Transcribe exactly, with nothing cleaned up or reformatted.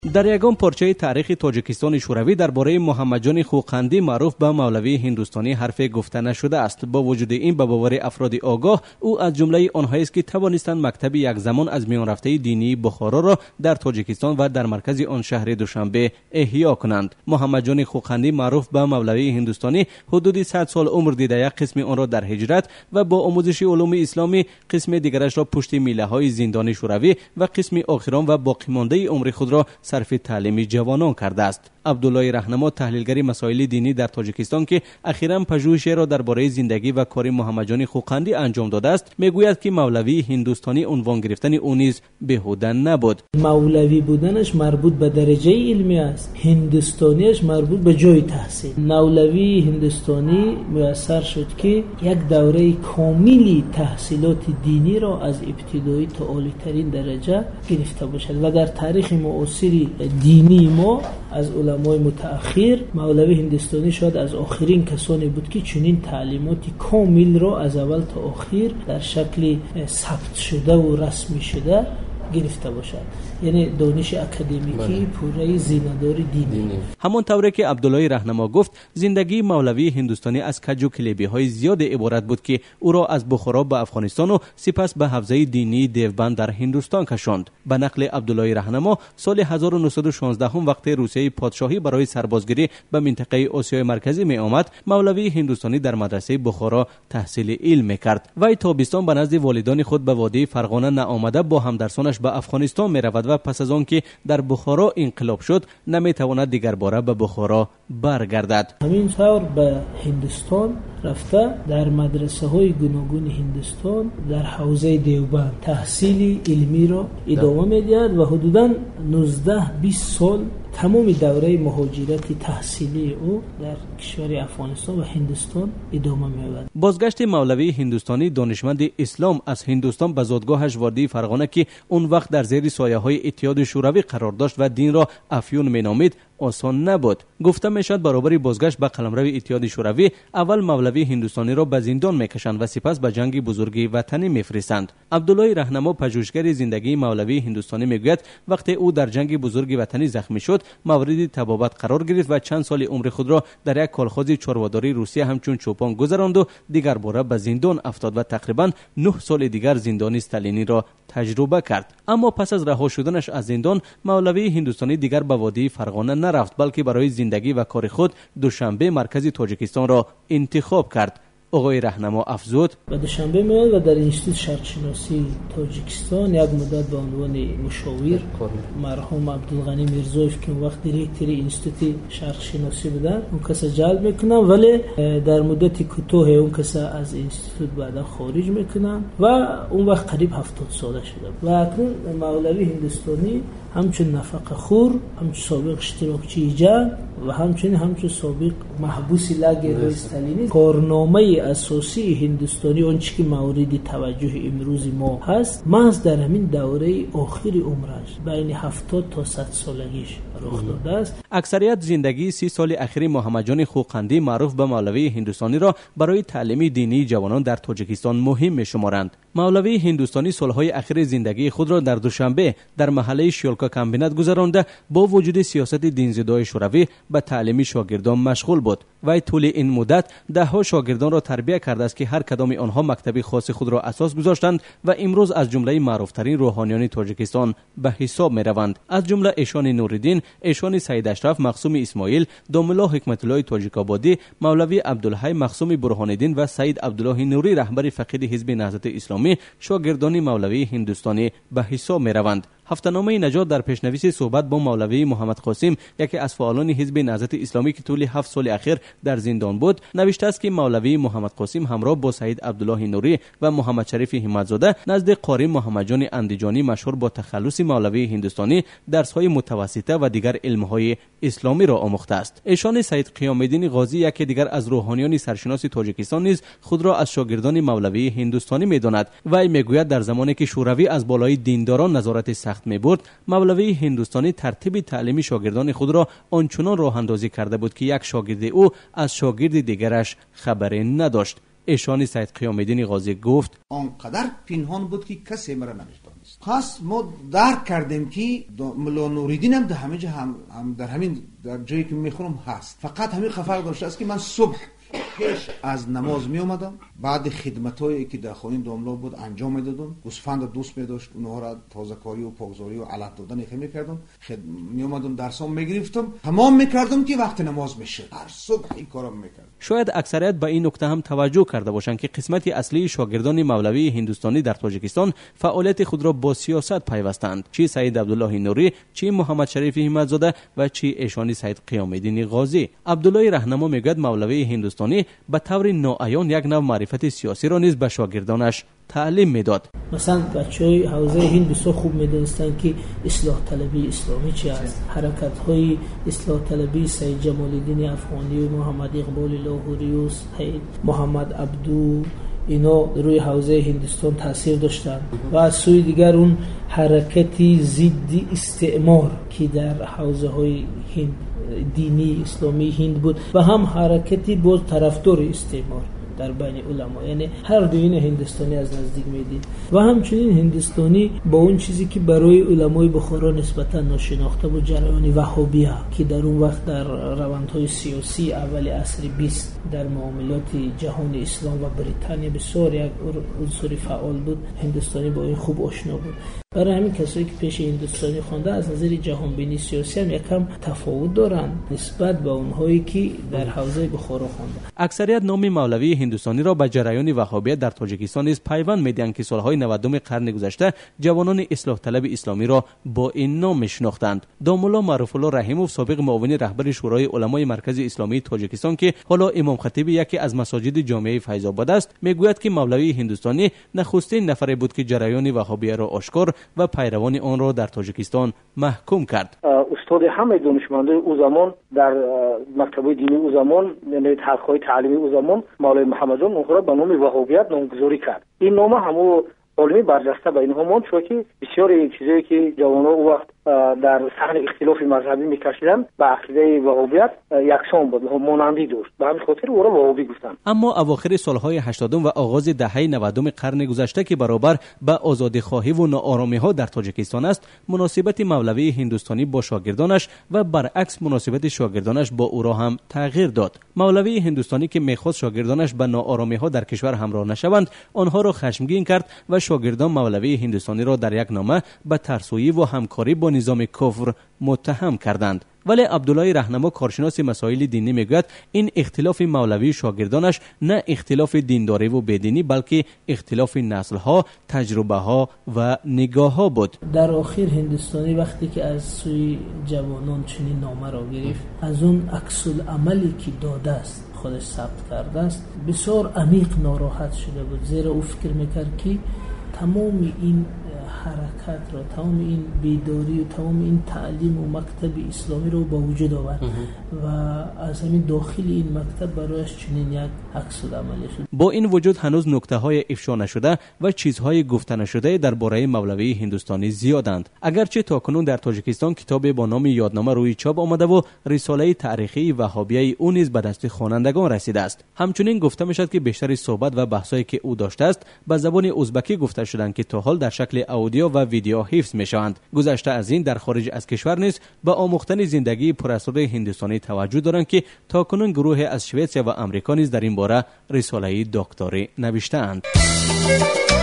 در یگان پارچه تاریخ تاجیکستان شوروی درباره محمد جان خوقندی معروف به مولوی هندوستانی حرف گفته نشده است. با وجود این به باور افراد آگاه او از جمله آنهایی است که توانستند مکتب یک زمان از میان رفته دینی بخارا را در تاجیکستان و در مرکز آن شهر دوشنبه احیا کنند. محمد جان خوقندی معروف به مولوی هندوستانی حدود صد سال عمر دیده یک قسم آن را در هجرت و با آموزش علوم اسلامی، قسم دیگرش را پشت میله های زندان شوروی و قسم آخران و باقی مانده عمر خود را صرف تعلیم جوانان کرده است. عبدالله رهنما، تحلیلگر مسائل دینی در تاجیکستان که اخیراً پژوهشی را درباره زندگی و کار محمد جان خوقندی انجام داده است، میگوید که مولوی هندوستانی عنوان گرفتن او نیز بیهوده نبود. مولوی بودنش مربوط به درجه علمی است، هندوستانیش مربوط به جای تحصیل. مولوی هندوستانی میسر شد که یک دوره کاملی تحصیلات دینی را از ابتدایی تا عالی‌ترین درجه گرفته باشد و در تاریخ معاصر دینی ما از علمای متأخر مولوی هندوستانی شاید از آخرین کسانی بود که چنین تعلیماتی کامل را از اول تا آخر در شکل ثبت شده و رسمی شده گرفته باشد، یعنی دانش اکادمیکی پوره زیندار دینی. همان طوری که عبدالله رهنما گفت، زندگی مولوی هندوستانی از کج و کلیبی های زیاد عبارت بود که او را از بخارا به افغانستان و سپس به حوزه دینی دیوبند در هندوستان کشاند. به نقل عبدالله رهنما، سال هزار و نهصد و شانزده هم وقت روسیه پادشاهی برای سربازگیری به منطقه آسیای مرکزی می آمد، مولوی هندوستانی در مدرسه بخارا تحصیل علم میکرد. وی تابستان به نزد والدان خود به وادی فرغانه نآمده با همدرسانش به افغانستان می رود و پس از آن که در بخارا انقلاب شد نمی تواند دیگر باره به بخارا برگردد. همین طور به هندوستان رفته در مدرسه های گوناگون هندوستان در حوزه دیوبند تحصیل علمی را ادامه می دهد و حدوداً نوزده بیست سال تمام دوره مهاجرت تحصیلی او در کشور افغانستان و هندوستان ادامه می‌یابد. بازگشت مولوی هندوستانی دانشمند اسلام از هندوستان به زادگاهش وادی فرغانه که اون وقت در زیر سایه‌های اتحاد شوروی قرار داشت و دین را افیون مینامید آسان نبود. گفته میشد برابر بازگشت به قلمرو اتحاد شوروی، اول مولوی هندوستانی را به زندان میکشند و سپس به جنگ بزرگ وطنی میفرستند. عبدالله رهنما، پژوهشگر زندگی مولوی هندوستانی، میگوید وقتی او در جنگ بزرگ وطنی زخمی شد، مورد تبابت قرار گرفت و چند سال عمر خود را در یک کالخانه چاره‌داری روسیه همچون چوپان گذراند و دیگر باره به زندان افتاد و تقریباً نه سال دیگر زندان استالینی را تجربه کرد. اما پس از رها شدنش از زندان، مولوی هندوستانی دیگر به وادی فرغانه نرفت، بلکه برای زندگی و کار خود دوشنبه مرکز تاجیکستان را انتخاب کرد. آقای رهنما افزود: به دوشنبه میاد و در انستیتوت شرق شناسی تاجیکستان یک مدت به عنوان مشاور مرحوم عبدالغنی میرزایف که اون وقت دیرکتور انستیتوت شرق شناسی بودن اون کس جلب میکنن، ولی در مدت کوتاه اون کس از انستیتوت بعدا خارج میکنن و اون وقت قریب هفتاد ساله شده و اکنون مولوی هندوستانی همچون نفقه خور، همچون سابق اشتراکچی جنگ و همچنین همچون سابق محبوس لاگر استالینی، کارنامه اساسی هندوستانی آنچه که مورد توجه امروز ما هست محض در همین دوره آخر عمرش بین هفتاد تا صد سالگیش رخ داده است. اکثریت زندگی سی سال اخیر محمد جان خوقندی معروف به مولوی هندوستانی را برای تعلیم دینی جوانان در تاجیکستان مهم می‌شمارند. مولوی هندوستانی سالهای اخیر زندگی خود را در دوشنبه در محله شیولکا کمبینت گذرانده با وجود سیاست دینزدای شوروی به تعلیم شاگردان مشغول بود. وی طول این مدت ده ها شاگردان را تربیت کرده است که هر کدام آنها مکتب خاص خود را اساس گذاشتند و امروز از جمله معروفترین روحانیان تاجیکستان به حساب می روند. از جمله ایشان نوریدین، ایشان سید اشرف مقسوم اسماعیل، داملا حکمت الله تاجیک آبادی، مولوی عبدالحی مقسوم برهان‌الدین و سید عبدالله نوری رهبر فقید حزب نهضت اسلامی شاگردان مولوی هندوستانی به حساب می روند. هفته‌نامه نجات در پیشنویس صحبت با مولوی محمد قاسم، یکی از فعالان حزب نهضت اسلامی که طول هفت سال اخیر در زندان بود، نوشته است که مولوی محمد قاسم همراه با سید عبدالله نوری و محمد شریف همتزاده نزد قاری محمد جان اندیجانی مشهور با تخلص مولوی هندوستانی درس‌های متوسطه و دیگر علم‌های اسلامی را آموخته است. ایشان سید قیام الدین غازی، یکی دیگر از روحانیان سرشناس تاجیکستان، نیز خود را از شاگردان مولوی هندوستانی می‌داند. وی میگوید در زمانی که شوروی از بالای دینداران نظارت سخت می‌برد، مولوی هندوستانی ترتیب تعلیمی شاگردان خود را آنچنان راه اندازی کرده بود که یک شاگرد او از شاگرد دیگرش خبری نداشت. ایشان سید قیام الدین غازی گفت: آنقدر پنهان بود که کسی مرا نمی‌دانست. خاص ما درک کردیم که ملا نوریدین هم در همه جا هم, هم در همین در جایی که میخونم هست. فقط همین فرق داشته است که من صبح پیش از نماز می اومدم، بعد خدمتایی که در خانه داملا بود انجام میدادم، گوسفند دوست می داشت اونها را تازه کاری و پاکزاری و علف دادن خیلی میکردم، خد... می اومدم درسام میگرفتم، تمام میکردم که وقت نماز میشه. هر صبح این کارم میکردم. شاید اکثریت به این نکته هم توجه کرده باشند که قسمت اصلی شاگردان مولوی هندوستانی در تاجیکستان فعالیت خود را با سیاست پیوستند، چی سید عبدالله نوری، چی محمد شریف همتزاده و چی ایشانی سید قیام الدین غازی. عبدالله رهنما میگوید مولوی هندوستانی به طور ناعیان یک نوع معرفت سیاسی را نیز به شاگردانش تعلیم میداد. مثلا بچهای حوزه هند بسیار خوب میدونستند که اصلاح طلبی اسلامی چی است، حرکت های اصلاح طلبی سید جمال الدین افغانی و محمد اقبال لاهوری و سید محمد عبدو، اینا روی حوزه هندوستان تاثیر داشتند. و از سوی دیگر اون حرکتی ضد استعمار که در حوزه های هند دینی اسلامی هند بود و هم حرکتی باز طرفدار استعمار در بین علما، یعنی هر دو این هندوستانی از نزدیک میدید. و همچنین هندوستانی با اون چیزی که برای علمای بخارا نسبتا ناشناخته بود، جریان وهابیه که در اون وقت در روندهای سیاسی اول عصر بیست در معاملات جهان اسلام و بریتانیا بسیار یک عنصر فعال بود، هندوستانی با این خوب آشنا بود. برای همین کسایی که پیش هندوستانی خوانده از نظر جهان بینی سیاسی هم یکم تفاوت دارند نسبت به اونهایی که در حوزه بخارا خوانده. اکثریت نام مولوی هندوستانی را به جریان وهابیت در تاجیکستان نیز پیوند میدهند که سالهای نودم قرن گذشته جوانان اصلاح طلب اسلامی را با این نام میشناختند. داملا معروف الله رحیموف، سابق معاون رهبر شورای علمای مرکز اسلامی تاجیکستان که حالا امام خطیب یکی از مساجد جامعه فیض آباد است، میگوید که مولوی هندوستانی نخستین نفری بود که جریان وهابیه را آشکار و پیروان آن را در تاجیکستان محکوم کرد. استاد همه دانشمندان او زمان در مکتب دینی او زمان، یعنی حلقه‌های تعلیمی او زمان، مولوی محمد جان اونها را به نام وهابیت نامگذاری کرد. این نام همو عالمی برجسته به اینها ماند، چون که بسیار این چیزایی که جوانان او وقت در صحن اختلاف مذهبی میکشیدن با عقیده وهابیت یکسان بود، مانندی داشت، به همین خاطر او را وهابی گفتند. اما اواخر سالهای هشتادم و آغاز دهه نودم قرن گذشته که برابر به آزادی‌خواهی و ناآرامی‌ها در تاجیکستان است، مناسبت مولوی هندوستانی با شاگردانش و برعکس مناسبت شاگردانش با او را هم تغییر داد. مولوی هندوستانی که می‌خواست شاگردانش به ناآرامی‌ها در کشور همراه نشوند، آنها را خشمگین کرد و شاگردان مولوی هندوستانی را در یک نامه به ترسویی و همکاری با نظام کفر متهم کردند. ولی عبدالله رهنما، کارشناس مسائل دینی، میگوید این اختلاف مولوی شاگردانش نه اختلاف دینداری و بدینی بلکه اختلاف نسل‌ها، تجربه‌ها و نگاه‌ها بود. در آخر هندوستانی وقتی که از سوی جوانان چنین نامه را گرفت، از اون عکس العملی که داده است خودش ثبت کرده است، بسیار عمیق ناراحت شده بود، زیرا او فکر میکرد که تمام این حرکت را، تمام این بیداری و تمام این تعلیم و مکتب اسلامی رو با وجود آورد و از همین داخل این مکتب برایش چنین یک عکس العملی شد. با این وجود هنوز نکته‌های افشا نشده و چیزهای گفته نشده درباره مولوی هندوستانی زیادند. اگرچه تاکنون در تاجیکستان کتابی با نام یادنامه روی چاپ آمده و رساله تاریخی وهابیه او نیز به دست خوانندگان رسیده است. همچنین گفته میشد که بیشتر صحبت و بحثایی که او داشته است به زبان ازبکی گفته شدند که تا حال در شکل اودیو و ویدیو حفظ میشوند. گذشته از این در خارج از کشور نیز به آموختن زندگی پراسرار هندوستانی توجه دارند که تاکنون گروه از سوئیس و آمریکا نیز در این باره رساله دکتری نوشته‌اند.